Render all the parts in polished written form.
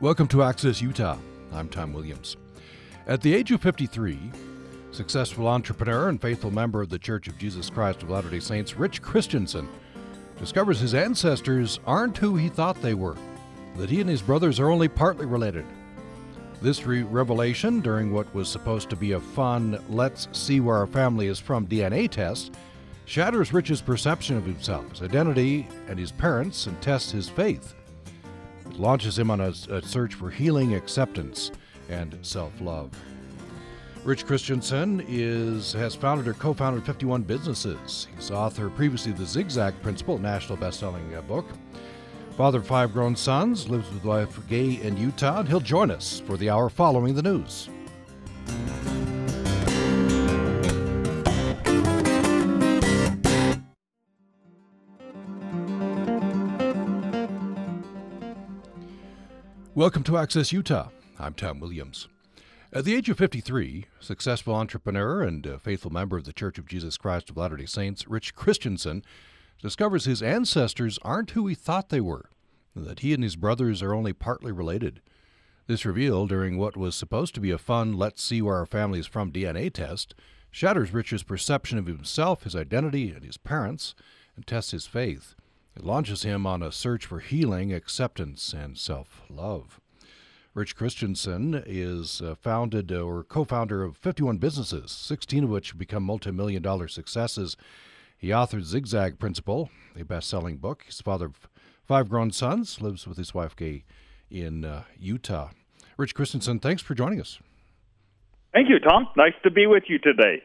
Welcome to Access Utah. I'm Tom Williams. At the age of 53, successful entrepreneur and faithful member of the Church of Jesus Christ of Latter-day Saints, Rich Christensen, discovers his ancestors aren't who he thought they were, that he and his brothers are only partly related. This revelation, during what was supposed to be a fun, let's see where our family is from DNA test, shatters Rich's perception of himself, his identity, and his parents, and tests his faith. It launches him on a search for healing, acceptance, and self-love. Rich Christensen has founded or co-founded 51 businesses. He's author previously of The Zigzag Principle, a national best-selling book. Father of 5 grown sons, lives with wife Gay in Utah, and he'll join us for the hour following the news. Welcome to Access Utah. I'm Tom Williams. At the age of 53, successful entrepreneur and faithful member of the Church of Jesus Christ of Latter-day Saints, Rich Christensen, discovers his ancestors aren't who he thought they were, and that he and his brothers are only partly related. This reveal during what was supposed to be a fun let's see where our family is from DNA test shatters Rich's perception of himself, his identity, and his parents, and tests his faith. It launches him on a search for healing, acceptance, and self-love. Rich Christensen is founded or co-founder of 51 businesses, 16 of which become multi-million-dollar successes. He authored Zigzag Principle, a best-selling book. He's the father of 5 grown sons, lives with his wife Gay in Utah. Rich Christensen, thanks for joining us. Thank you, Tom. Nice to be with you today.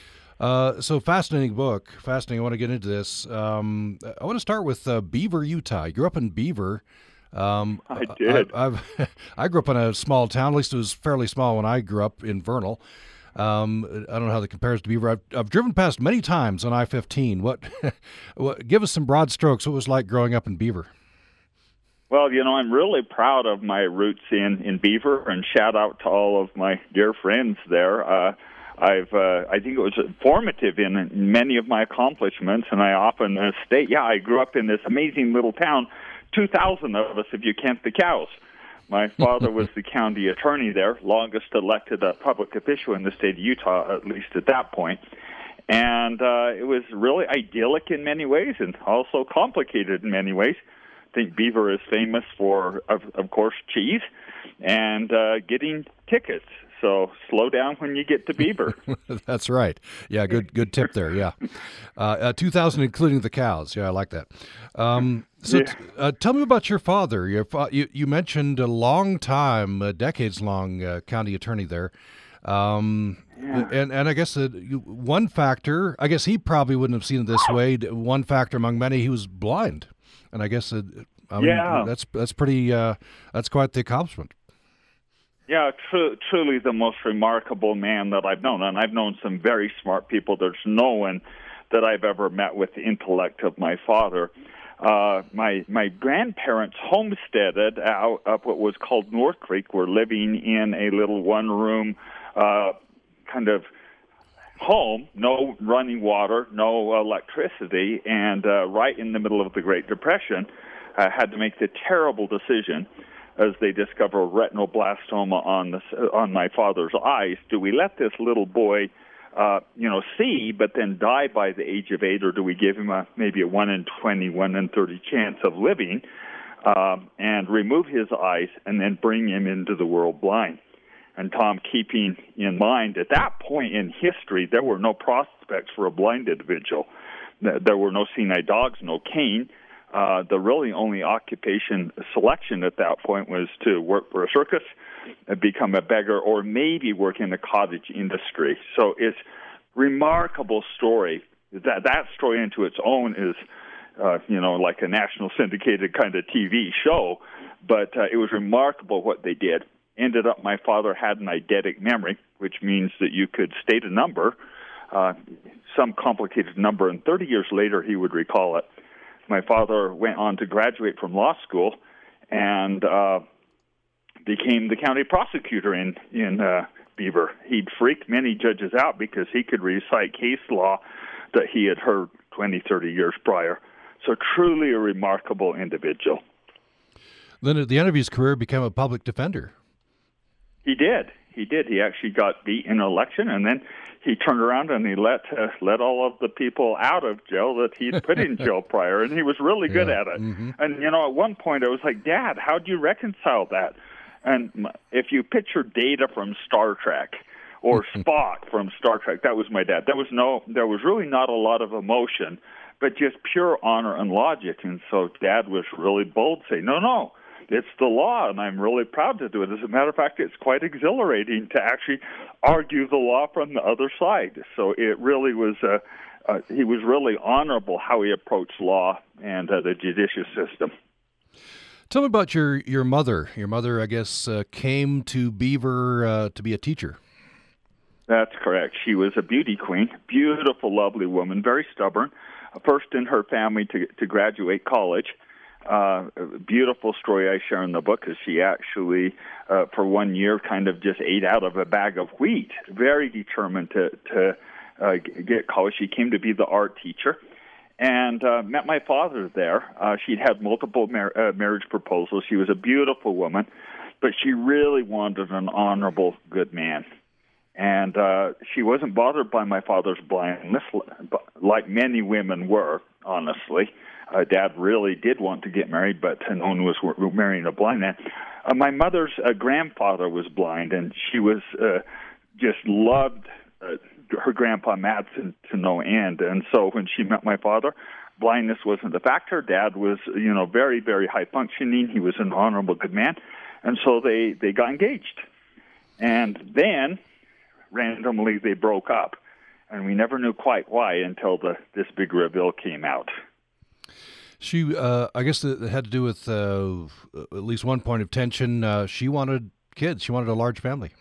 So fascinating book. Fascinating. I want to get into this. I want to start with Beaver, Utah. You grew up in Beaver. I did. I grew up in a small town. At least it was fairly small when I grew up in Vernal. I don't know how that compares to Beaver. I've driven past many times on I-15. What? Give us some broad strokes. What was it like growing up in Beaver? Well, I'm really proud of my roots in Beaver, and shout out to all of my dear friends there. I think it was formative in many of my accomplishments, and I often state, I grew up in this amazing little town, 2,000 of us if you count the cows. My father was the county attorney there, longest elected public official in the state of Utah, at least at that point. And it was really idyllic in many ways and also complicated in many ways. I think Beaver is famous for, of course, cheese and getting tickets. So slow down when you get to Beaver. That's right. Yeah, good tip there. Yeah, 2,000 including the cows. Yeah, I like that. Tell me about your father. You mentioned a long time, decades-long county attorney there. And I guess one factor, I guess he probably wouldn't have seen it this way. One factor among many, he was blind, and I guess that's pretty. That's quite the accomplishment. Yeah, truly the most remarkable man that I've known. And I've known some very smart people. There's no one that I've ever met with the intellect of my father. My grandparents homesteaded out up what was called North Creek. We're living in a little one-room kind of home, no running water, no electricity, and right in the middle of the Great Depression, had to make the terrible decision as they discover retinoblastoma on my father's eyes. Do we let this little boy, see, but then die by the age of 8, or do we give him maybe a 1 in 20, 1 in 30 chance of living, and remove his eyes and then bring him into the world blind? And Tom, keeping in mind, at that point in history, there were no prospects for a blind individual. There were no seeing-eye dogs, no cane. The really only occupation selection at that point was to work for a circus, become a beggar, or maybe work in the cottage industry. So it's remarkable story. That story into its own is, like a national syndicated kind of TV show. But it was remarkable what they did. Ended up, my father had an eidetic memory, which means that you could state a number, some complicated number, and 30 years later he would recall it. My father went on to graduate from law school and became the county prosecutor in Beaver. He'd freaked many judges out because he could recite case law that he had heard 20, 30 years prior. So truly a remarkable individual. Then at the end of his career, became a public defender. He did. He did. He actually got beat in an election, and then he turned around and he let all of the people out of jail that he'd put in jail prior, and he was really good at it. Mm-hmm. And at one point I was like, Dad, how do you reconcile that? And if you picture Data from Star Trek or Spock from Star Trek, that was my dad. There was really not a lot of emotion, but just pure honor and logic. And so Dad was really bold, saying, no, it's the law, and I'm really proud to do it. As a matter of fact, it's quite exhilarating to actually argue the law from the other side. So it really was, he was really honorable how he approached law and the judicial system. Tell me about your mother. Your mother, I guess, came to Beaver to be a teacher. That's correct. She was a beauty queen, beautiful, lovely woman, very stubborn, first in her family to graduate college. A beautiful story I share in the book is she actually, for 1 year, kind of just ate out of a bag of wheat, very determined to get college. She came to be the art teacher and met my father there. She'd had multiple marriage proposals. She was a beautiful woman, but she really wanted an honorable, good man. And she wasn't bothered by my father's blindness, like many women were, honestly. Dad really did want to get married, but no one was marrying a blind man. My mother's grandfather was blind, and she was just loved her grandpa Madsen to no end. And so when she met my father, blindness wasn't a factor. Dad was, very, very high functioning. He was an honorable, good man. And so they got engaged. And then, randomly, they broke up. And we never knew quite why until this big reveal came out. She, I guess it had to do with at least one point of tension. She wanted kids. She wanted a large family.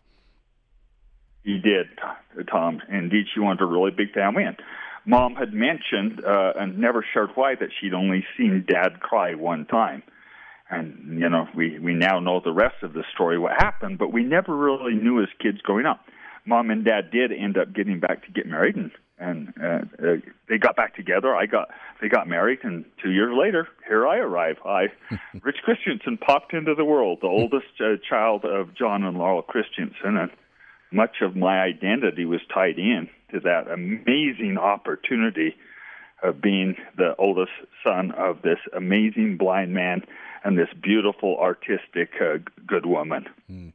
She did, Tom. Indeed, she wanted a really big family. And Mom had mentioned, and never shared why, that she'd only seen Dad cry one time. And, we now know the rest of the story, what happened, but we never really knew as kids growing up. Mom and Dad did end up getting back to get married, and they got back together. They got married, and 2 years later, here I arrive. Rich Christensen popped into the world, the oldest child of John and Laurel Christensen, and much of my identity was tied in to that amazing opportunity of being the oldest son of this amazing blind man and this beautiful, artistic, good woman.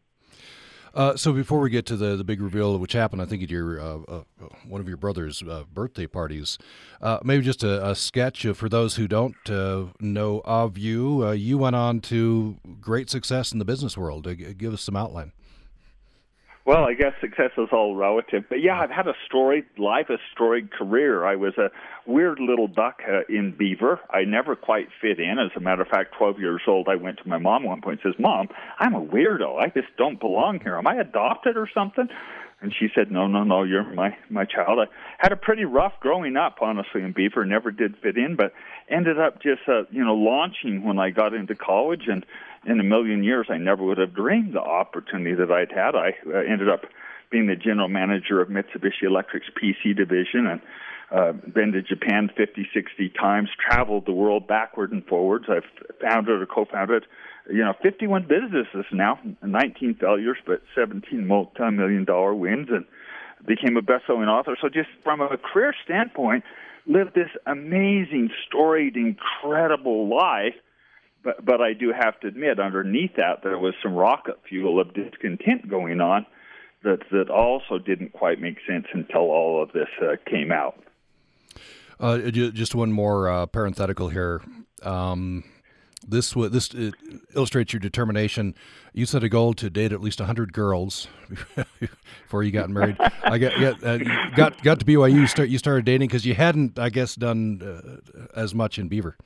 So before we get to the big reveal, which happened, I think, at your one of your brother's birthday parties, maybe just a sketch for those who don't know of you. You went on to great success in the business world. Give us some outline. Well, I guess success is all relative. But yeah, I've had a storied life, a storied career. I was a weird little duck in Beaver. I never quite fit in. As a matter of fact, 12 years old, I went to my mom one point and says, Mom, I'm a weirdo. I just don't belong here. Am I adopted or something? And she said, No, you're my child. I had a pretty rough growing up, honestly, in Beaver. Never did fit in, but ended up just, launching when I got into college. And in a million years, I never would have dreamed the opportunity that I'd had. I ended up being the general manager of Mitsubishi Electric's PC division and been to Japan 50, 60 times, traveled the world backward and forwards. I've founded or co-founded 51 businesses now, 19 failures, but 17 multi-million-dollar wins, and became a best-selling author. So just from a career standpoint, lived this amazing, storied, incredible life. But I do have to admit, underneath that, there was some rocket fuel of discontent going on that also didn't quite make sense until all of this came out. Just one more parenthetical here. This illustrates your determination. You set a goal to date at least 100 girls before you got married. got to BYU. You started dating because you hadn't, I guess, done as much in Beaver.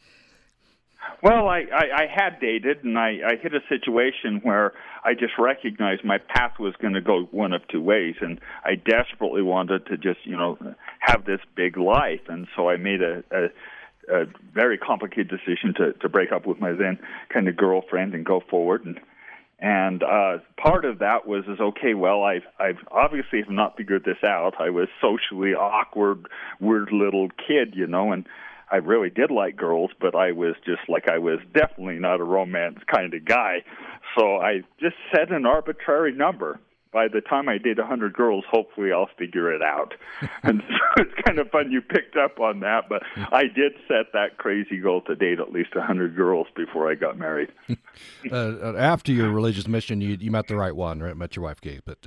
Well, I had dated, and I hit a situation where I just recognized my path was going to go one of two ways, and I desperately wanted to just, have this big life, and so I made a very complicated decision to break up with my then kind of girlfriend and go forward, and part of that was I've obviously have not figured this out. I was socially awkward, weird little kid, and I really did like girls, but I was definitely not a romance kind of guy. So I just set an arbitrary number. By the time I date 100 girls, hopefully I'll figure it out. And so it's kind of fun you picked up on that, but I did set that crazy goal to date at least 100 girls before I got married. After your religious mission, you met the right one, right? Met your wife, Kate. But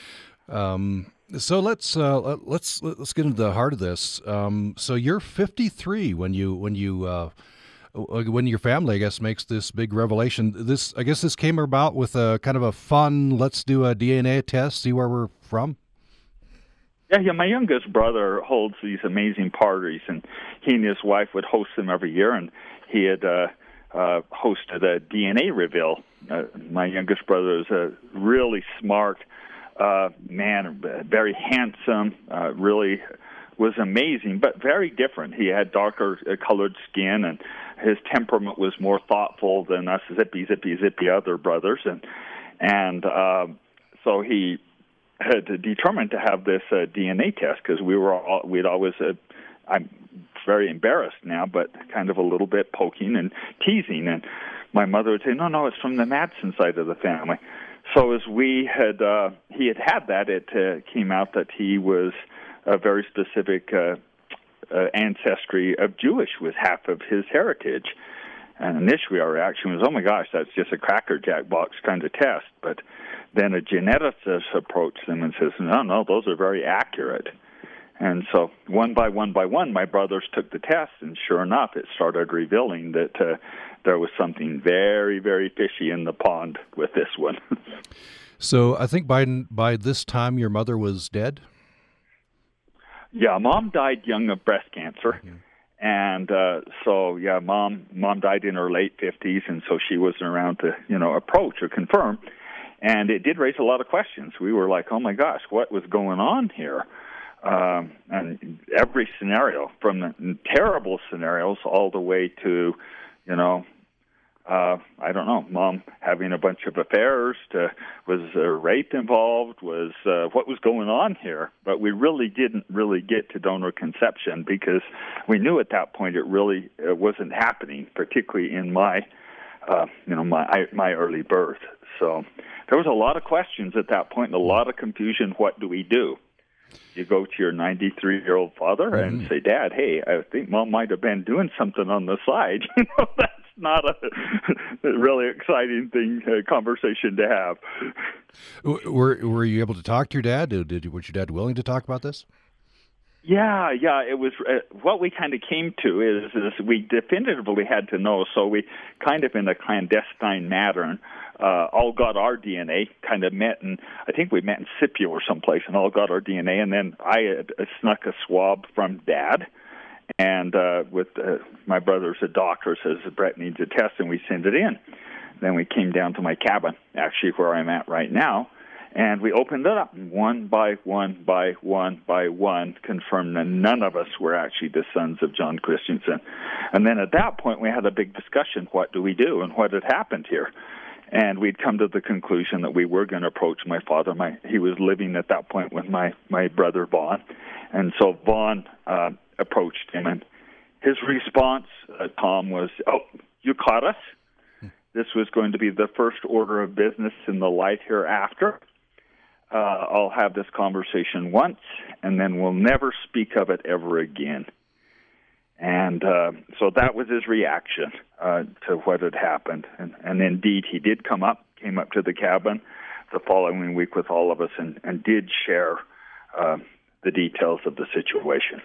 so let's get into the heart of this. So you're 53 when your family, I guess, makes this big revelation. I guess this came about with a kind of a fun, let's do a DNA test, see where we're from. Yeah. My youngest brother holds these amazing parties, and he and his wife would host them every year, and he had hosted a DNA reveal. My youngest brother is a really smart man, very handsome, really was amazing, but very different. He had darker colored skin, and his temperament was more thoughtful than us zippy other brothers, and so he had determined to have this DNA test because we'd always I'm very embarrassed now, but kind of a little bit poking and teasing, and my mother would say, no, it's from the Madsen side of the family. So as he had that, it came out that he was a very specific ancestry of Jewish, was half of his heritage. And initially our reaction was, oh my gosh, that's just a Cracker Jack box kind of test. But then a geneticist approached them and says, no, those are very accurate. And so one by one, my brothers took the test, and sure enough, it started revealing that there was something very, very fishy in the pond with this one. So I think by this time your mother was dead? Yeah, Mom died young of breast cancer. Mm-hmm. And Mom died in her late 50s, and so she wasn't around to, approach or confirm. And it did raise a lot of questions. We were like, oh my gosh, what was going on here? And every scenario, from the terrible scenarios all the way to, I don't know, Mom having a bunch of affairs, was rape involved, what was going on here? But we really didn't get to donor conception because we knew at that point it wasn't happening, particularly in my early birth. So there was a lot of questions at that point and a lot of confusion. What do we do? You go to your 93-year-old father and say, Dad, hey, I think Mom might have been doing something on the side. That's not a really exciting conversation to have. Were you able to talk to your dad? Was your dad willing to talk about this? Yeah, it was what we kind of came to is we definitively had to know, so we kind of in a clandestine manner all got our DNA, kind of met, and I think we met in Scipio or someplace, and all got our DNA, and then I had snuck a swab from Dad, and with my brother's a doctor, says Brett needs a test, and we send it in. Then we came down to my cabin, actually where I'm at right now, and we opened it up, one by one, confirmed that none of us were actually the sons of John Christensen. And then at that point, we had a big discussion, what do we do, and what had happened here? And we'd come to the conclusion that we were going to approach my father. He was living at that point with my brother, Vaughn. And so Vaughn approached him, and his response, Tom, was, oh, you caught us? This was going to be the first order of business in the life hereafter. I'll have this conversation once, and then we'll never speak of it ever again. And so that was his reaction to what had happened. And indeed, he did came up to the cabin the following week with all of us and did share the details of the situation.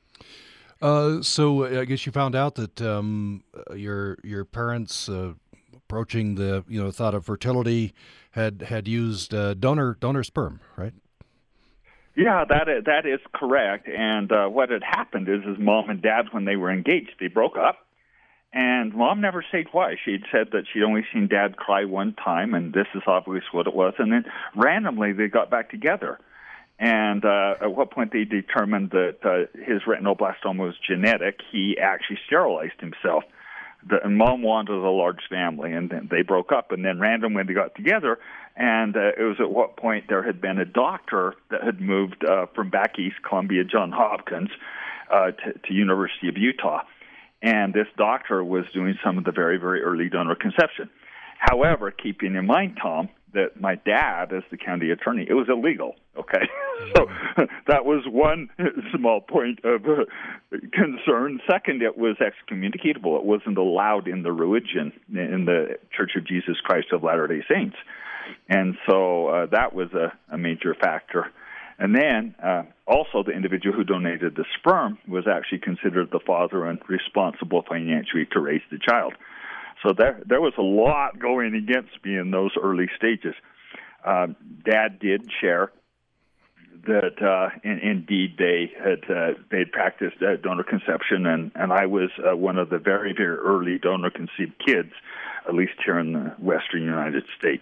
So I guess you found out that your parents approaching the thought of fertility had used donor sperm, right? Yeah, that is correct. And what had happened is Mom and Dad, when they were engaged, they broke up. And Mom never said why. She'd said that she'd only seen Dad cry one time, and this is obviously what it was. And then randomly they got back together. And at what point they determined that his retinoblastoma was genetic, he actually sterilized himself. And Mom wanted a large family, and then they broke up. And then randomly they got together, and it was at what point there had been a doctor that had moved from back east, Columbia, Johns Hopkins, to University of Utah. And this doctor was doing some of the very, very early donor conception. However, keeping in mind, Tom, that my dad, as the county attorney, it was illegal, okay? So that was one small point of concern. Second, it was excommunicatable. It wasn't allowed in the religion, in the Church of Jesus Christ of Latter-day Saints. And so that was a major factor. And then also the individual who donated the sperm was actually considered the father and responsible financially to raise the child. So there was a lot going against me in those early stages. Dad did share that indeed they'd practiced donor conception, and I was one of the very, very early donor conceived kids, at least here in the Western United States.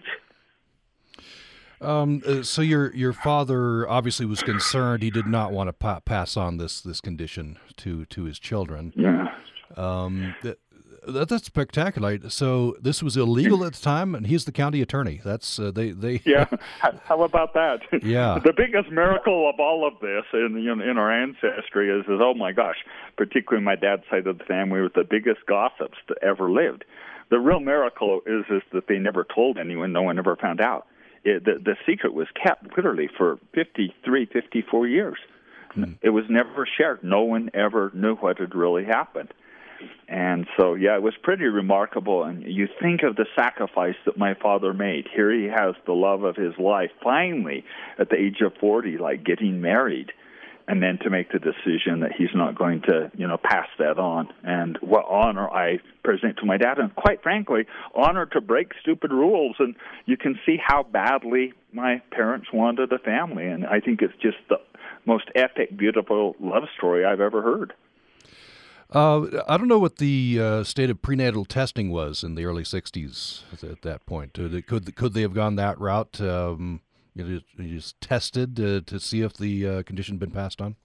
So your father obviously was concerned. He did not want to pass on this condition to his children. Yeah. That's spectacular. So this was illegal at the time, and he's the county attorney. That's they. Yeah. How about that? Yeah. The biggest miracle of all of this in our ancestry is oh my gosh, particularly my dad's side of the family were the biggest gossips that ever lived. The real miracle is that they never told anyone. No one ever found out. The secret was kept literally for 53, 54 years. It was never shared. No one ever knew what had really happened. And so, yeah, it was pretty remarkable. And you think of the sacrifice that my father made. Here he has the love of his life, finally, at the age of 40, like getting married, and then to make the decision that he's not going to, pass that on. And what honor I present to my dad, and quite frankly, honor to break stupid rules. And you can see how badly my parents wanted a family. And I think it's just the most epic, beautiful love story I've ever heard. I don't know what the state of prenatal testing was in the early '60s at that point. Could they have gone that route? You just tested to see if the condition had been passed on?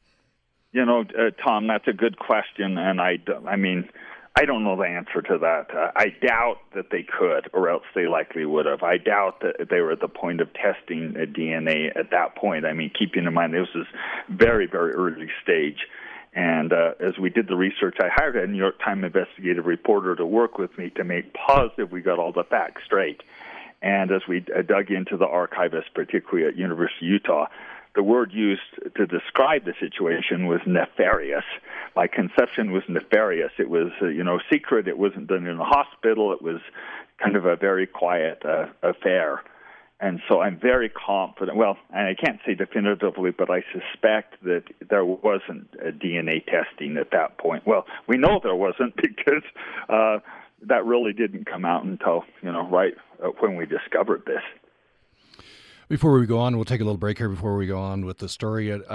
Tom, that's a good question, and I don't know the answer to that. I doubt that they could, or else they likely would have. I doubt that they were at the point of testing DNA at that point. Keeping in mind this was very, very early stage. And as we did the research, I hired a New York Times investigative reporter to work with me to make positive we got all the facts straight. And as we dug into the archivist, particularly at University of Utah, the word used to describe the situation was nefarious. My conception was nefarious. It was, secret. It wasn't done in a hospital. It was kind of a very quiet affair. And so I'm very confident. Well, and I can't say definitively, but I suspect that there wasn't a DNA testing at that point. Well, we know there wasn't because that really didn't come out until, right when we discovered this. Before we go on, we'll take a little break here before we go on with the story. As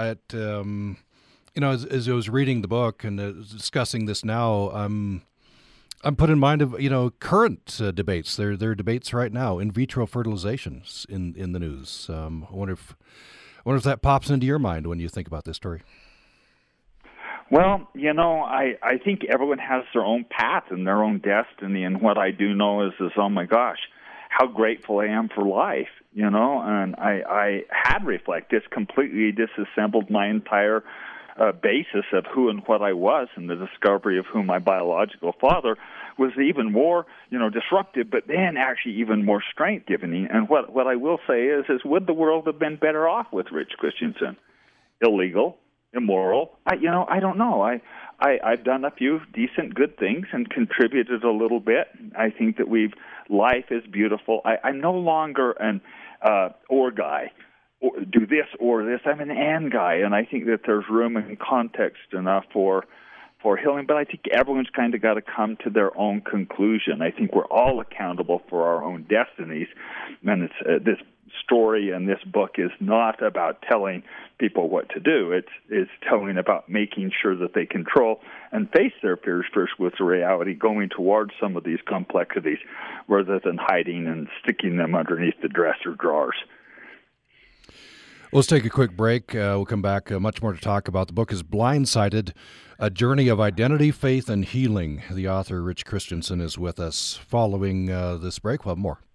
I was reading the book and discussing this now, I'm put in mind of current debates. There are debates right now. In vitro fertilizations in the news. I wonder if that pops into your mind when you think about this story. Well, I think everyone has their own path and their own destiny. And what I do know is oh my gosh, how grateful I am for life. And I had reflected, completely disassembled my entire basis of who and what I was, and the discovery of who my biological father was even more, disruptive, but then actually even more strength-giving. And what I will say is would the world have been better off with Rich Christensen? Illegal, immoral? I don't know. I've done a few decent, good things and contributed a little bit. I think that life is beautiful. I'm no longer an or guy. Do this or this. I'm an and guy, and I think that there's room and context enough for healing, but I think everyone's kind of got to come to their own conclusion. I think we're all accountable for our own destinies, and it's this story and this book is not about telling people what to do. It's telling about making sure that they control and face their fears first with the reality, going towards some of these complexities rather than hiding and sticking them underneath the dresser drawers. Let's take a quick break. We'll come back. Much more to talk about. The book is Blindsided, A Journey of Identity, Faith, and Healing. The author, Rich Christensen, is with us. Following this break, we'll have more.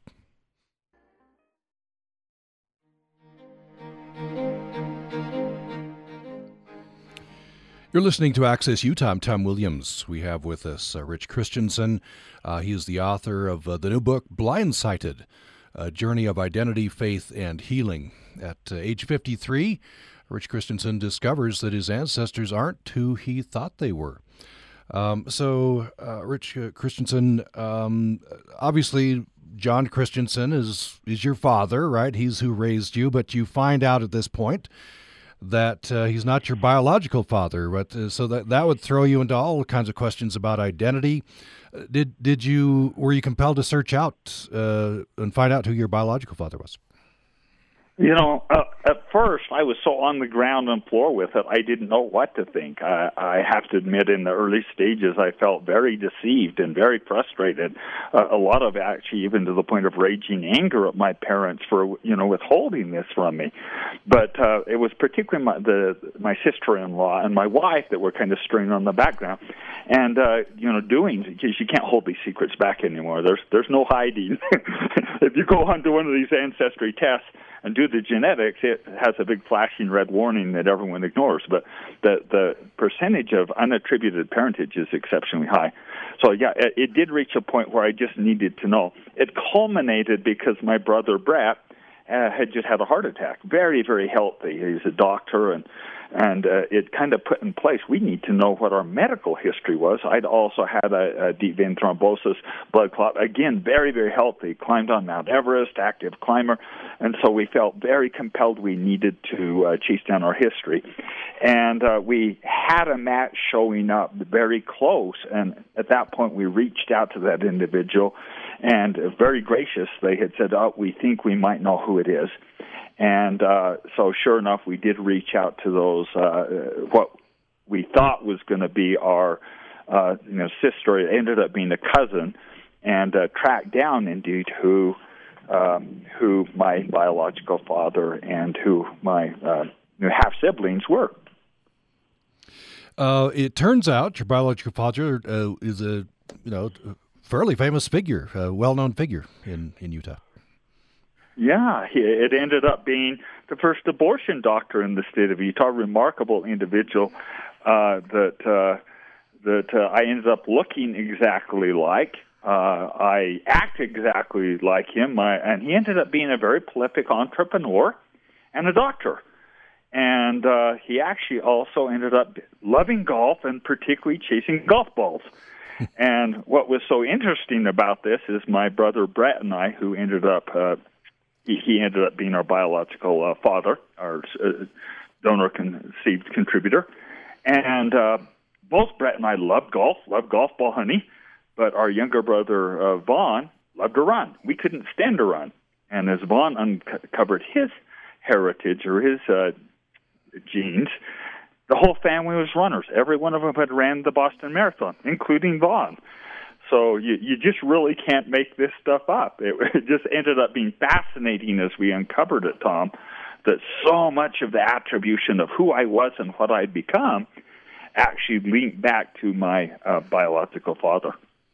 You're You're listening to Access Utah. I'm Tom Williams. We have with us Rich Christensen. He is the author of the new book, Blindsighted, A Journey of Identity, Faith, and Healing. At age 53, Rich Christensen discovers that his ancestors aren't who he thought they were. Rich Christensen, obviously John Christensen is your father, right? He's who raised you, but you find out at this point that he's not your biological father, but so that would throw you into all kinds of questions about identity. Were you compelled to search out and find out who your biological father was? At first I was so on the ground and floor with it, I didn't know what to think. I have to admit, in the early stages, I felt very deceived and very frustrated. A lot of actually, even to the point of raging anger at my parents for, withholding this from me. But it was particularly my sister-in-law and my wife that were kind of stirring on the background, and doing, because you can't hold these secrets back anymore. There's no hiding. If you go onto one of these ancestry tests and do the genetics, it has a big flashing red warning that everyone ignores. But the percentage of unattributed parentage is exceptionally high. So, yeah, it did reach a point where I just needed to know. It culminated because my brother Brett had just had a heart attack. Very, very healthy. He's a doctor, and it kind of put in place, we need to know what our medical history was. I'd also had a deep vein thrombosis, blood clot. Again, very, very healthy. Climbed on Mount Everest, active climber. And so we felt very compelled we needed to chase down our history. And we had a match showing up very close. And at that point, we reached out to that individual. And very gracious, they had said, we think we might know who it is. And so sure enough, we did reach out to those, what we thought was going to be our sister. It ended up being a cousin, and tracked down indeed who my biological father and who my half-siblings were. It turns out your biological father is a fairly famous figure, a well-known figure in Utah. Yeah, it ended up being the first abortion doctor in the state of Utah. Remarkable individual that I ended up looking exactly like. I act exactly like him, and he ended up being a very prolific entrepreneur and a doctor. And he actually also ended up loving golf and particularly chasing golf balls. And what was so interesting about this is my brother Brett and I, who ended up he ended up being our biological father, our donor-conceived contributor. And both Brett and I loved golf ball hunting, but our younger brother, Vaughn, loved to run. We couldn't stand to run. And as Vaughn uncovered his heritage or his genes, the whole family was runners. Every one of them had ran the Boston Marathon, including Vaughn. So you just really can't make this stuff up. It just ended up being fascinating as we uncovered it, Tom, that so much of the attribution of who I was and what I'd become actually linked back to my biological father.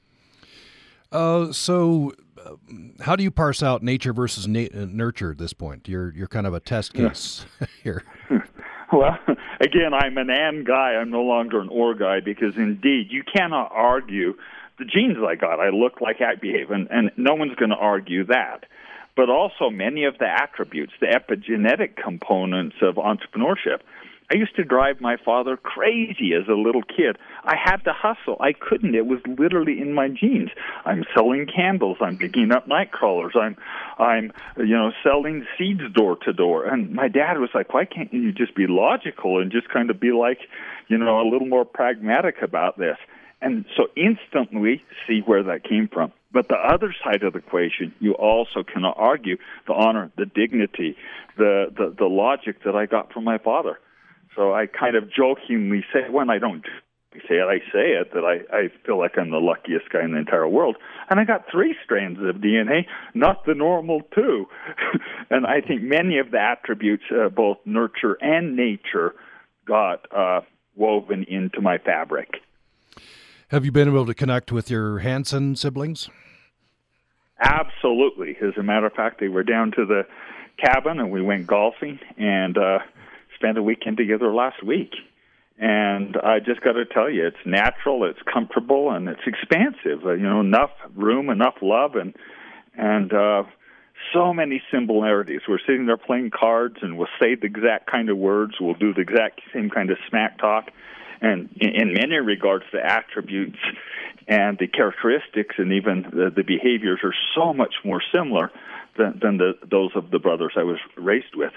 So how do you parse out nature versus nurture at this point? You're kind of a test case here. Well, again, I'm an and guy. I'm no longer an or guy, because indeed you cannot argue the genes I got. I look like, act, behave, and no one's going to argue that. But also many of the attributes, the epigenetic components of entrepreneurship. I used to drive my father crazy as a little kid. I had to hustle. I couldn't. It was literally in my genes. I'm selling candles. I'm digging up night crawlers. I'm selling seeds door to door. And my dad was like, why can't you just be logical and just kind of be like, a little more pragmatic about this? And so instantly see where that came from. But the other side of the equation, you also cannot argue the honor, the dignity, the logic that I got from my father. So I kind of jokingly say, when I don't say it, that I feel like I'm the luckiest guy in the entire world. And I got 3 strands of DNA, not the normal 2. And I think many of the attributes, both nurture and nature, got woven into my fabric. Have you been able to connect with your Hansen siblings? Absolutely. As a matter of fact, they were down to the cabin and we went golfing and spent a weekend together last week. And I just got to tell you, it's natural, it's comfortable, and it's expansive. Enough room, enough love, and so many similarities. We're sitting there playing cards, and we'll say the exact kind of words. We'll do the exact same kind of smack talk. And in many regards, the attributes and the characteristics and even the behaviors are so much more similar than those of the brothers I was raised with.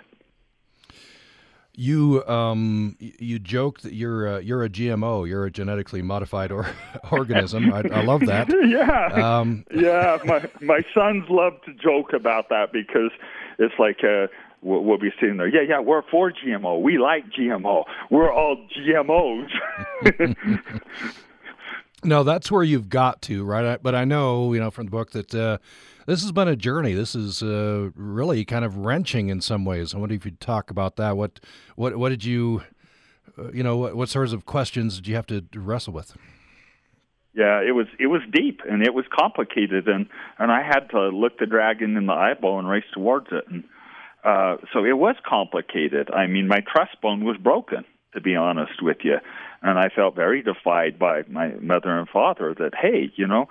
You joke that you're a GMO. You're a genetically modified organism. I love that. Yeah, yeah. My sons love to joke about that because it's like we'll be sitting there. Yeah. We're for GMO. We like GMO. We're all GMOs. No, that's where you've got to, right? But I know, from the book that this has been a journey. This is really kind of wrenching in some ways. I wonder if you'd talk about that. What did you, what sorts of questions did you have to wrestle with? Yeah, it was deep and it was complicated, and I had to look the dragon in the eyeball and race towards it, and so it was complicated. I mean, my trust bone was broken, to be honest with you. And I felt very defied by my mother and father that, hey,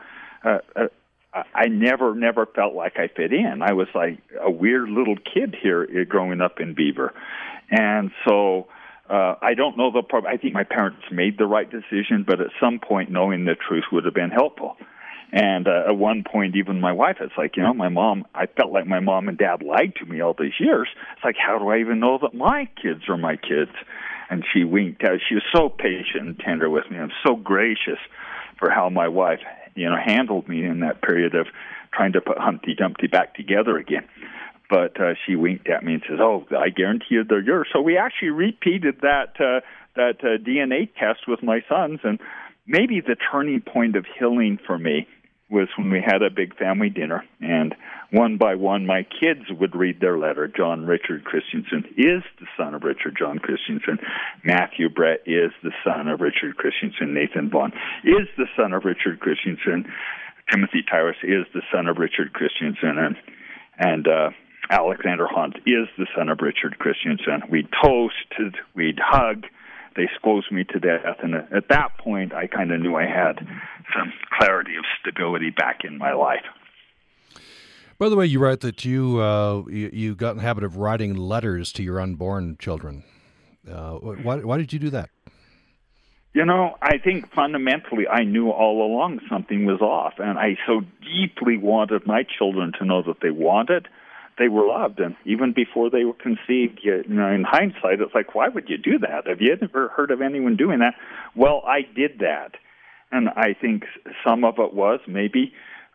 I never felt like I fit in. I was like a weird little kid here growing up in Beaver. And so I don't know I think my parents made the right decision, but at some point knowing the truth would have been helpful. And at one point, even my wife, it's like, my mom, I felt like my mom and dad lied to me all these years. It's like, how do I even know that my kids are my kids? And she winked out. She was so patient and tender with me. I'm so gracious for how my wife, handled me in that period of trying to put Humpty Dumpty back together again. But she winked at me and says, "Oh, I guarantee you they're yours." So we actually repeated that DNA test with my sons, and maybe the turning point of healing for me was when we had a big family dinner, and one by one my kids would read their letter. John Richard Christensen is the son of Richard John Christensen. Matthew Brett is the son of Richard Christensen. Nathan Vaughn is the son of Richard Christensen. Timothy Tyrus is the son of Richard Christensen. And Alexander Hunt is the son of Richard Christensen. We'd toast, we'd hug. They squoze me to death, and at that point, I kind of knew I had some clarity of stability back in my life. By the way, you write that you got in the habit of writing letters to your unborn children. Why did you do that? I think fundamentally I knew all along something was off, and I so deeply wanted my children to know that they were loved, and even before they were conceived, in hindsight, it's like, why would you do that? Have you ever heard of anyone doing that? Well, I did that, and I think some of it was maybe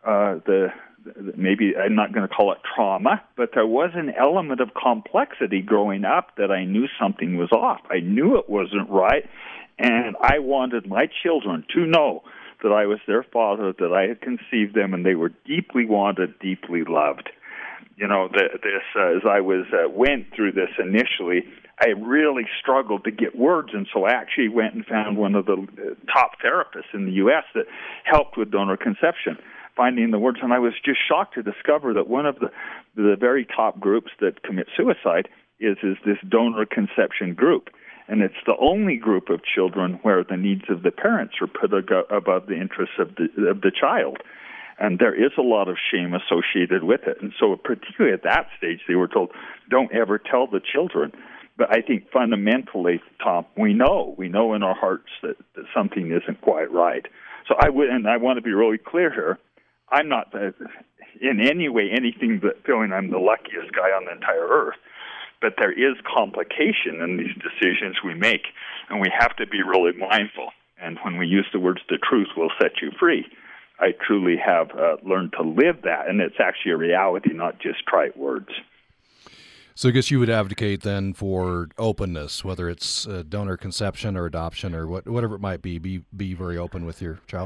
maybe I'm not going to call it trauma, but there was an element of complexity growing up that I knew something was off. I knew it wasn't right, and I wanted my children to know that I was their father, that I had conceived them, and they were deeply wanted, deeply loved. As I went through this initially, I really struggled to get words, and so I actually went and found one of the top therapists in the U.S. that helped with donor conception, finding the words. And I was just shocked to discover that one of the very top groups that commit suicide is this donor conception group. And it's the only group of children where the needs of the parents are put above the interests of the child. And there is a lot of shame associated with it. And so particularly at that stage, they were told, don't ever tell the children. But I think fundamentally, Tom, we know in our hearts that something isn't quite right. So I want to be really clear here. I'm not in any way anything but feeling I'm the luckiest guy on the entire earth. But there is complication in these decisions we make, and we have to be really mindful. And when we use the words, the truth will set you free, I truly have learned to live that, and it's actually a reality, not just trite words. So I guess you would advocate then for openness, whether it's donor conception or adoption or whatever it might be very open with your child?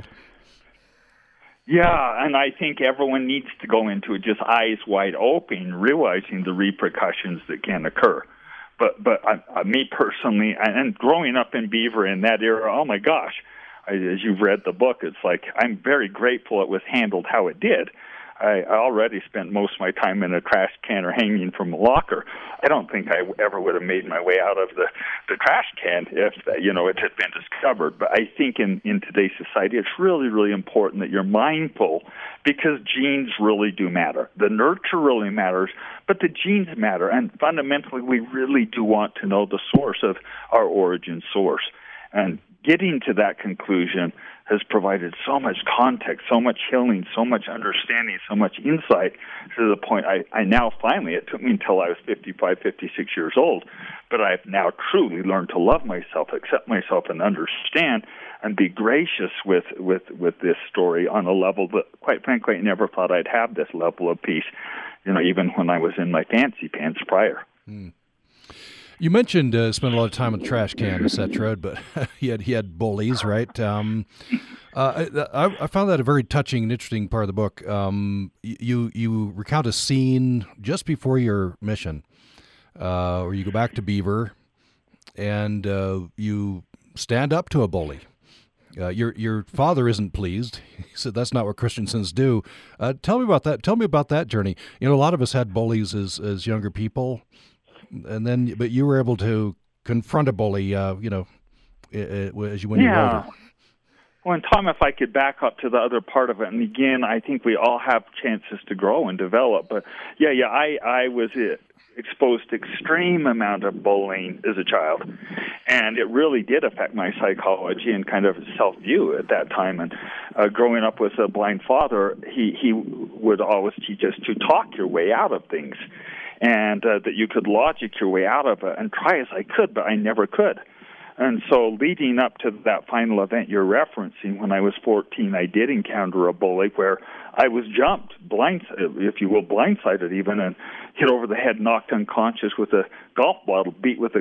Yeah, and I think everyone needs to go into it just eyes wide open, realizing the repercussions that can occur. But me personally, and growing up in Beaver in that era, oh my gosh, as you've read the book, it's like I'm very grateful it was handled how it did. I already spent most of my time in a trash can or hanging from a locker. I don't think I ever would have made my way out of the trash can if, it had been discovered. But I think in today's society, it's really, really important that you're mindful, because genes really do matter. The nurture really matters, but the genes matter. And fundamentally, we really do want to know the source of our origin source. And getting to that conclusion has provided so much context, so much healing, so much understanding, so much insight, to the point I now finally, it took me until I was 55, 56 years old, but I've now truly learned to love myself, accept myself, and understand and be gracious with this story on a level that, quite frankly, I never thought I'd have this level of peace, even when I was in my fancy pants prior. Mm. You mentioned spent a lot of time in the trash can, etc., but he had bullies, right? I found that a very touching and interesting part of the book. You recount a scene just before your mission, where you go back to Beaver, and you stand up to a bully. Your father isn't pleased. He said that's not what Christiansons do. Tell me about that. Tell me about that journey. A lot of us had bullies as younger people. But you were able to confront a bully, as you when you were older. Well, and Tom, if I could back up to the other part of it, and again, I think we all have chances to grow and develop. But I was exposed to extreme amount of bullying as a child, and it really did affect my psychology and kind of self-view at that time. And growing up with a blind father, he would always teach us to talk your way out of things. And that you could logic your way out of it, and try as I could, but I never could. And so leading up to that final event you're referencing, when I was 14, I did encounter a bully where I was jumped, blindsided even, and hit over the head, knocked unconscious with a golf bottle, beat with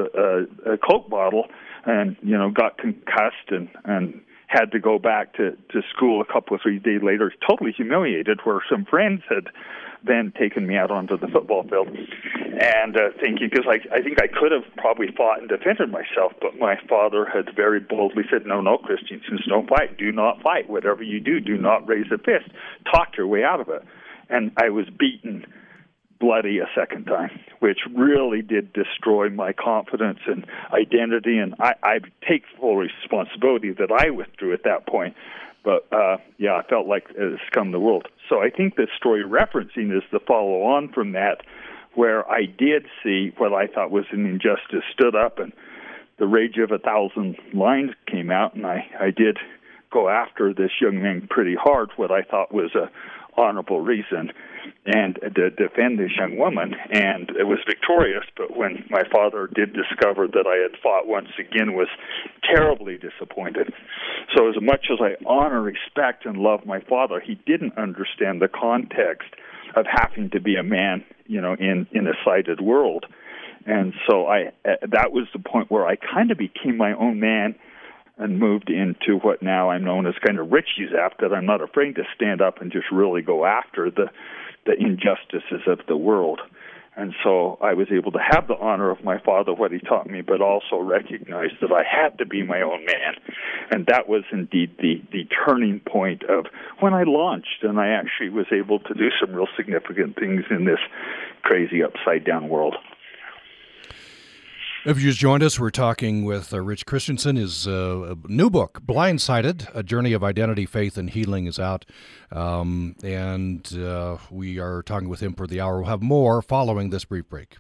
a Coke bottle, and, got concussed and had to go back to school a couple of 3 days later, totally humiliated, where some friends had then taken me out onto the football field, and thinking, because I think I could have probably fought and defended myself, but my father had very boldly said, no, Christiansons, don't fight. Do not fight. Whatever you do, do not raise a fist. Talk your way out of it. And I was beaten bloody a second time, which really did destroy my confidence and identity, and I take full responsibility that I withdrew at that point. But, I felt like it scummed the world. So I think the story referencing is the follow-on from that, where I did see what I thought was an injustice stood up, and the rage of 1,000 lines came out, and I did go after this young man pretty hard, what I thought was a honorable reason, and to defend this young woman, and it was victorious. But when my father did discover that I had fought once again, was terribly disappointed. So as much as I honor, respect, and love my father, he didn't understand the context of having to be a man, in a sighted world. And so that was the point where I kind of became my own man, and moved into what now I'm known as kind of Richie's app, that I'm not afraid to stand up and just really go after the injustices of the world. And so I was able to have the honor of my father, what he taught me, but also recognize that I had to be my own man. And that was indeed the turning point of when I launched, and I actually was able to do some real significant things in this crazy upside-down world. If you just joined us, we're talking with Rich Christianson. His new book, Blindsided, A Journey of Identity, Faith, and Healing, is out. And we are talking with him for the hour. We'll have more following this brief break.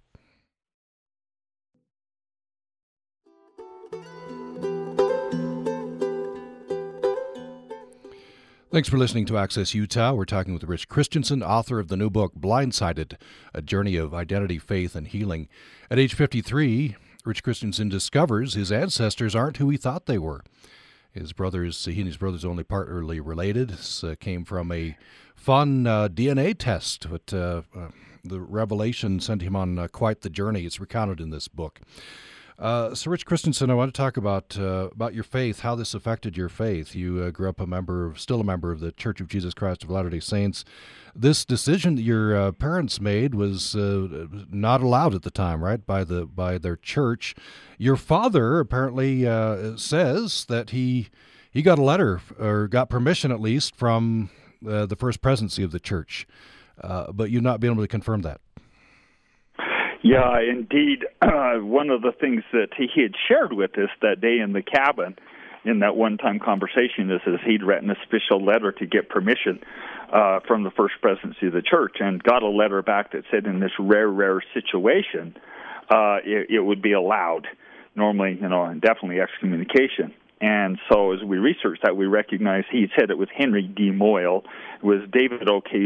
Thanks for listening to Access Utah. We're talking with Rich Christianson, author of the new book, Blindsided, A Journey of Identity, Faith, and Healing. At age 53, Rich Christianson discovers his ancestors aren't who he thought they were. He and his brothers only partly related. This came from a fun DNA test, but the revelation sent him on quite the journey. It's recounted in this book. So, Rich Christianson, I want to talk about your faith, how this affected your faith. You grew up still a member of the Church of Jesus Christ of Latter-day Saints. This decision that your parents made was not allowed at the time, right, by their church. Your father apparently says that he got a letter, or got permission at least, from the first presidency of the church, but you've not been able to confirm that. Yeah, indeed. One of the things that he had shared with us that day in the cabin in that one-time conversation is he'd written a special letter to get permission from the first presidency of the church, and got a letter back that said in this rare situation, it would be allowed. Normally, definitely excommunication. And so as we researched that, we recognized he said it was Henry D. Moyle. It was David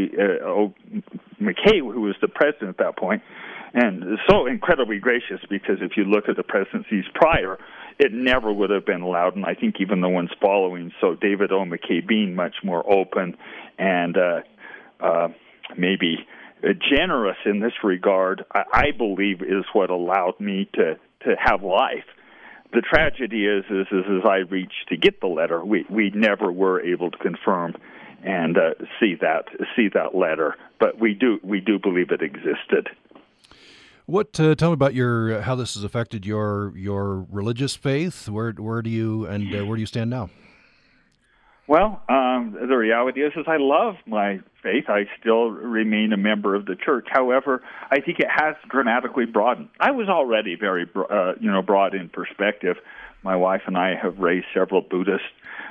McKay who was the president at that point. And so incredibly gracious, because if you look at the presidencies prior, it never would have been allowed, and I think even the ones following. So David O. McKay being much more open and maybe generous in this regard, I believe is what allowed me to have life. The tragedy is as I reached to get the letter, we never were able to confirm and see that letter, but we do believe it existed. What? Tell me about how this has affected your religious faith. Where do you stand now? Well, the reality is I love my faith. I still remain a member of the church. However, I think it has dramatically broadened. I was already very, broad in perspective. My wife and I have raised several Buddhist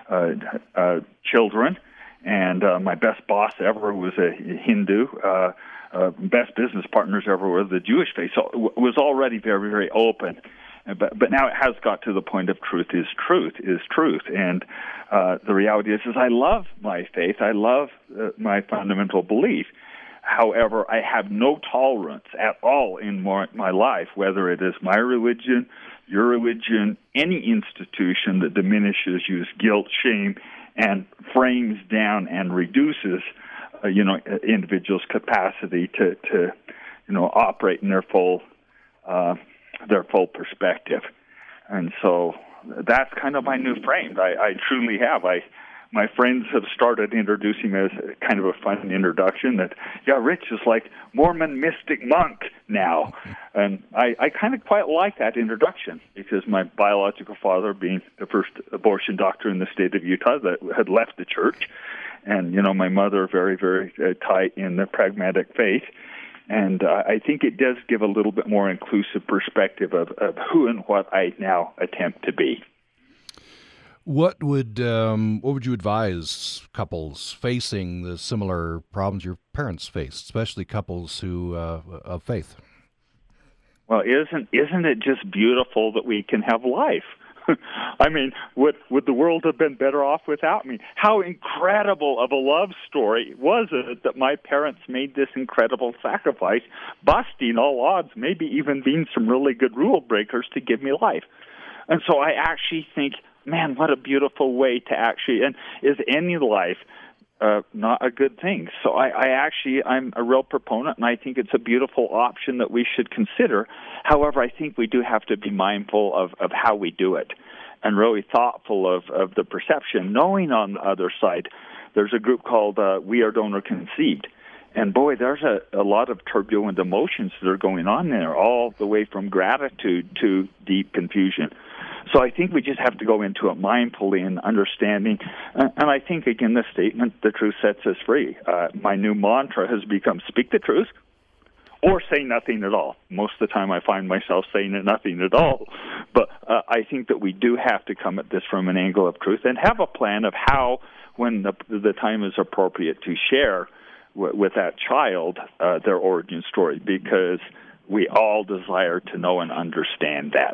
children, and my best boss ever was a Hindu. Best business partners ever were the Jewish faith. So it was already very, very open. But now it has got to the point of truth is truth. And the reality is I love my faith. I love my fundamental belief. However, I have no tolerance at all in my life, whether it is my religion, your religion, any institution that diminishes, uses guilt, shame, and frames down and reduces individuals' capacity to operate in their full perspective. And so that's kind of my new frame. I truly have. My friends have started introducing me as kind of a fun introduction that, Rich is like Mormon mystic monk now. And I kind of quite like that introduction, because my biological father, being the first abortion doctor in the state of Utah, that had left the church, and, my mother very, very tight in the pragmatic faith. And I think it does give a little bit more inclusive perspective of who and what I now attempt to be. What would you advise couples facing the similar problems your parents faced, especially couples who of faith? Well, isn't it just beautiful that we can have life? I mean, would the world have been better off without me? How incredible of a love story was it that my parents made this incredible sacrifice, busting all odds, maybe even being some really good rule breakers to give me life. And so I actually think, man, what a beautiful way to actually, and is any life not a good thing? So I'm a real proponent, and I think it's a beautiful option that we should consider. However, I think we do have to be mindful of how we do it, and really thoughtful of the perception, knowing on the other side there's a group called We Are Donor Conceived. And boy, there's a lot of turbulent emotions that are going on there, all the way from gratitude to deep confusion. So I think we just have to go into it mindfully and understanding. And I think, again, the statement, the truth sets us free. My new mantra has become speak the truth or say nothing at all. Most of the time I find myself saying nothing at all. But I think that we do have to come at this from an angle of truth and have a plan of how, when the time is appropriate, to share with that child their origin story, because we all desire to know and understand that.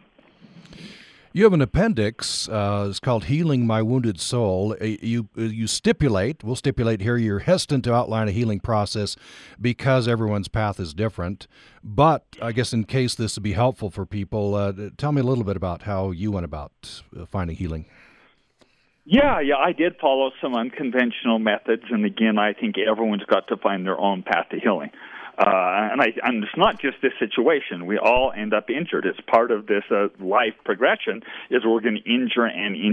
You have an appendix. It's called Healing My Wounded Soul. We'll stipulate here, you're hesitant to outline a healing process because everyone's path is different. But I guess in case this would be helpful for people, tell me a little bit about how you went about finding healing. Yeah, I did follow some unconventional methods, and again, I think everyone's got to find their own path to healing. And it's not just this situation. We all end up injured. It's part of this life progression is we're going to injure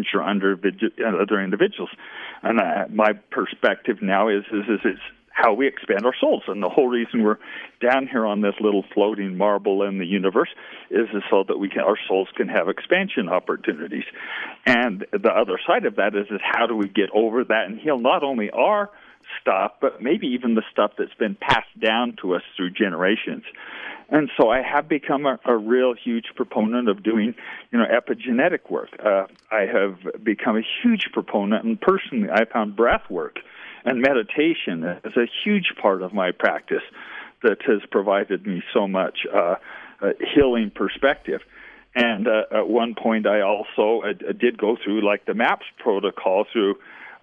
other individuals. And my perspective now is it's how we expand our souls. And the whole reason we're down here on this little floating marble in the universe is so that our souls can have expansion opportunities. And the other side of that is how do we get over that and heal not only our stuff, but maybe even the stuff that's been passed down to us through generations. And so I have become a real huge proponent of doing, epigenetic work. I have become a huge proponent, and personally I found breath work and meditation is a huge part of my practice that has provided me so much healing perspective. And at one point, I also did go through like the MAPS protocol through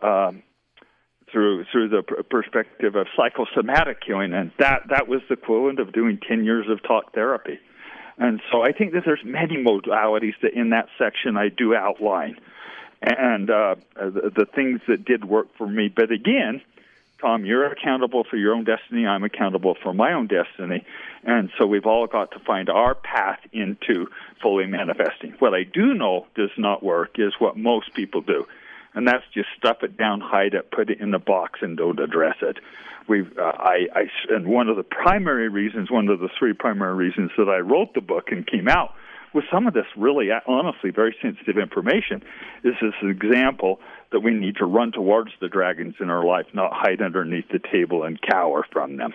the perspective of psychosomatic healing, and that was the equivalent of doing 10 years of talk therapy. And so I think that there's many modalities that in that section I do outline, and the things that did work for me. But again, Tom, you're accountable for your own destiny. I'm accountable for my own destiny. And so we've all got to find our path into fully manifesting. What I do know does not work is what most people do. And that's just stuff it down, hide it, put it in a box, and don't address it. And one of the three primary reasons that I wrote the book and came out with some of this really, honestly, very sensitive information is this example that we need to run towards the dragons in our life, not hide underneath the table and cower from them.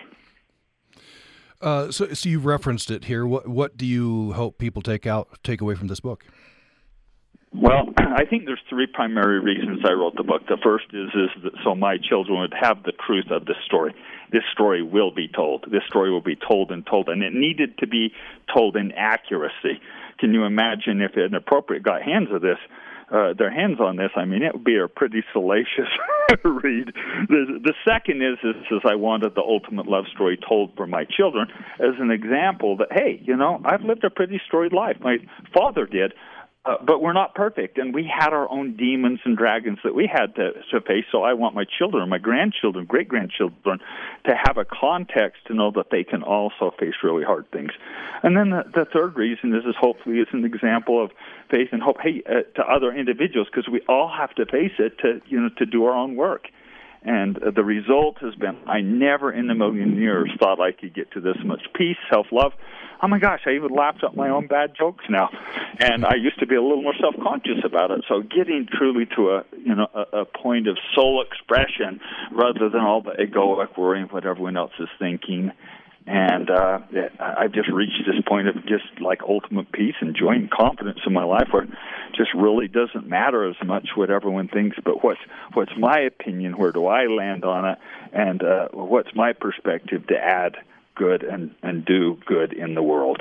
So you referenced it here. What do you hope people take away from this book? Well, I think there's three primary reasons I wrote the book. The first is that so my children would have the truth of this story. This story will be told. This story will be told, and it needed to be told in accuracy. Can you imagine if an appropriate got their hands on this? I mean, it would be a pretty salacious read. The second is I wanted the ultimate love story told for my children as an example that, hey, I've lived a pretty storied life. My father did. But we're not perfect, and we had our own demons and dragons that we had to face, so I want my children, my grandchildren, great-grandchildren, to have a context to know that they can also face really hard things. And then the third reason is hopefully it's an example of faith and hope to other individuals, because we all have to face it to do our own work. And the result has been I never in a million years thought I could get to this much peace, self-love. Oh, my gosh, I even laughed at my own bad jokes now. And I used to be a little more self-conscious about it. So getting truly to a point of soul expression rather than all the egoic worrying what everyone else is thinking. And I've just reached this point of just like ultimate peace and joy and confidence in my life where it just really doesn't matter as much what everyone thinks, but what's my opinion, where do I land on it, and what's my perspective to add good and do good in the world.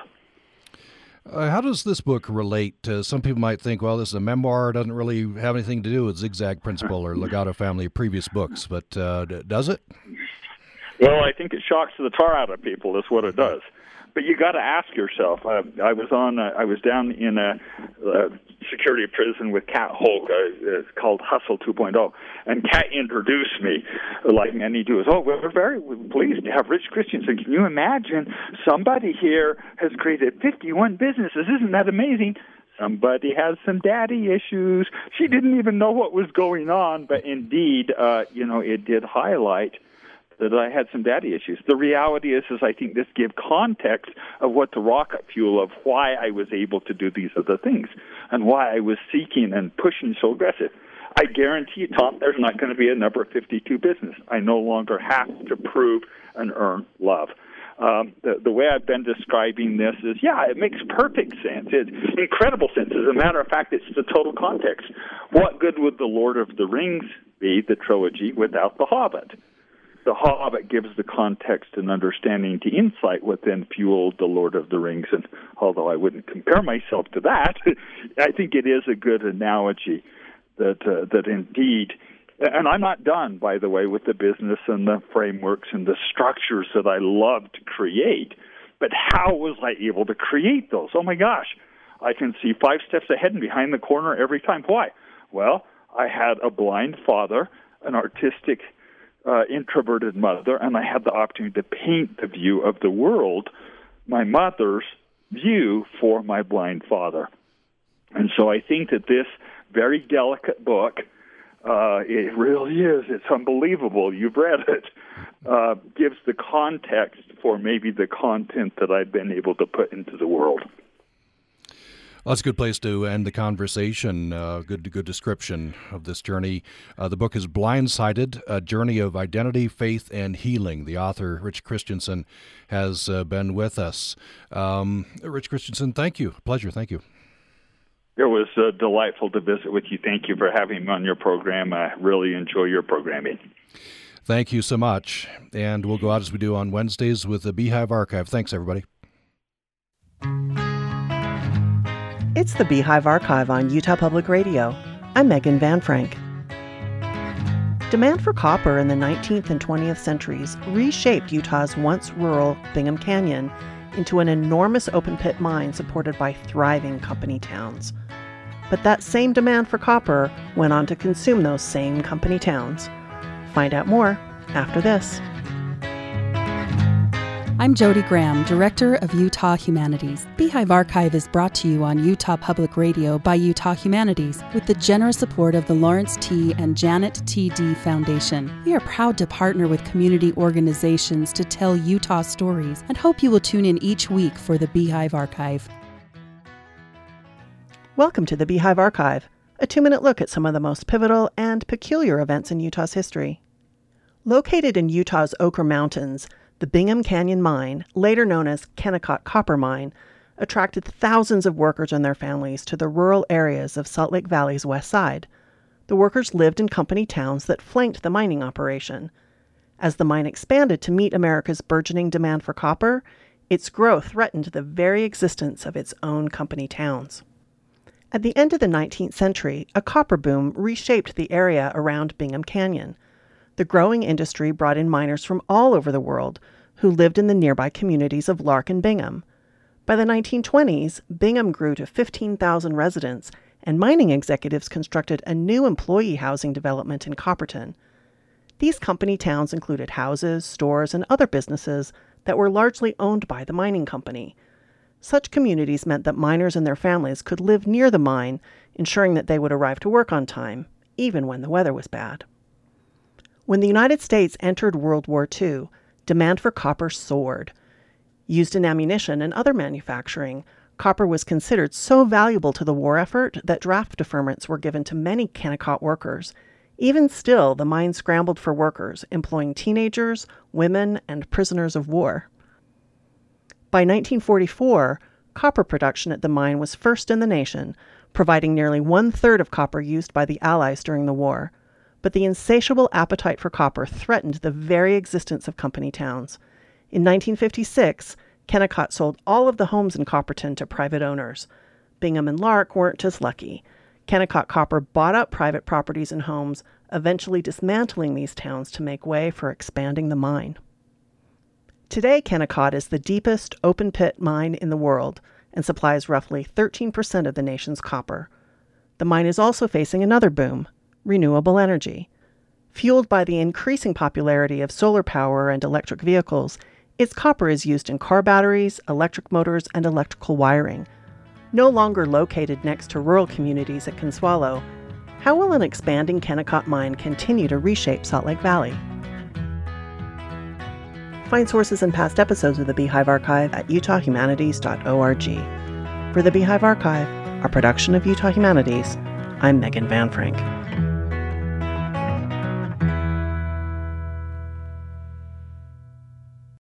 How does this book relate to, some people might think, well, this is a memoir, it doesn't really have anything to do with Zigzag Principle or Legato Family previous books, but does it? Well, I think it shocks the tar out of people is what it does. But you got to ask yourself. I was down in a security prison with Kat Holk. It's called Hustle 2.0, and Kat introduced me, like many do. We're very pleased to have Rich Christensen. Can you imagine? Somebody here has created 51 businesses. Isn't that amazing? Somebody has some daddy issues. She didn't even know what was going on, but indeed, it did highlight that I had some daddy issues. The reality is I think this gives context of what the rocket fuel of why I was able to do these other things and why I was seeking and pushing so aggressive. I guarantee you, Tom, there's not going to be a number 52 business. I no longer have to prove and earn love. The way I've been describing this is, it makes perfect sense. It's incredible sense. As a matter of fact, it's the total context. What good would the Lord of the Rings be, the trilogy, without the Hobbit? The Hobbit gives the context and understanding to insight what then fueled the Lord of the Rings. And although I wouldn't compare myself to that, I think it is a good analogy that indeed, and I'm not done, by the way, with the business and the frameworks and the structures that I love to create, but how was I able to create those? Oh, my gosh, I can see 5 steps ahead and behind the corner every time. Why? Well, I had a blind father, an artistic introverted mother, and I had the opportunity to paint the view of the world, my mother's view for my blind father. And so I think that this very delicate book, it really is, it's unbelievable, you've read it, gives the context for maybe the content that I've been able to put into the world. Well, that's a good place to end the conversation. Good description of this journey. The book is Blindsided, A Journey of Identity, Faith, and Healing. The author, Rich Christensen, has been with us. Rich Christensen, thank you. Pleasure. Thank you. It was delightful to visit with you. Thank you for having me on your program. I really enjoy your programming. Thank you so much. And we'll go out as we do on Wednesdays with the Beehive Archive. Thanks, everybody. It's the Beehive Archive on Utah Public Radio. I'm Megan Van Frank. Demand for copper in the 19th and 20th centuries reshaped Utah's once rural Bingham Canyon into an enormous open-pit mine supported by thriving company towns. But that same demand for copper went on to consume those same company towns. Find out more after this. I'm Jody Graham, Director of Utah Humanities. Beehive Archive is brought to you on Utah Public Radio by Utah Humanities with the generous support of the Lawrence T. and Janet T. D. Foundation. We are proud to partner with community organizations to tell Utah stories and hope you will tune in each week for the Beehive Archive. Welcome to the Beehive Archive, a 2-minute look at some of the most pivotal and peculiar events in Utah's history. Located in Utah's Ochre Mountains, the Bingham Canyon Mine, later known as Kennecott Copper Mine, attracted thousands of workers and their families to the rural areas of Salt Lake Valley's west side. The workers lived in company towns that flanked the mining operation. As the mine expanded to meet America's burgeoning demand for copper, its growth threatened the very existence of its own company towns. At the end of the 19th century, a copper boom reshaped the area around Bingham Canyon. The growing industry brought in miners from all over the world who lived in the nearby communities of Lark and Bingham. By the 1920s, Bingham grew to 15,000 residents, and mining executives constructed a new employee housing development in Copperton. These company towns included houses, stores, and other businesses that were largely owned by the mining company. Such communities meant that miners and their families could live near the mine, ensuring that they would arrive to work on time, even when the weather was bad. When the United States entered World War II, demand for copper soared. Used in ammunition and other manufacturing, copper was considered so valuable to the war effort that draft deferments were given to many Kennecott workers. Even still, the mine scrambled for workers, employing teenagers, women, and prisoners of war. By 1944, copper production at the mine was first in the nation, providing nearly 1/3 of copper used by the Allies during the war. But the insatiable appetite for copper threatened the very existence of company towns. In 1956, Kennecott sold all of the homes in Copperton to private owners. Bingham and Lark weren't as lucky. Kennecott Copper bought up private properties and homes, eventually dismantling these towns to make way for expanding the mine. Today, Kennecott is the deepest open-pit mine in the world and supplies roughly 13% of the nation's copper. The mine is also facing another boom: renewable energy. Fueled by the increasing popularity of solar power and electric vehicles, its copper is used in car batteries, electric motors, and electrical wiring. No longer located next to rural communities it can swallow, how will an expanding Kennecott mine continue to reshape Salt Lake Valley? Find sources and past episodes of the Beehive Archive at utahhumanities.org. For the Beehive Archive, a production of Utah Humanities, I'm Megan Van Frank.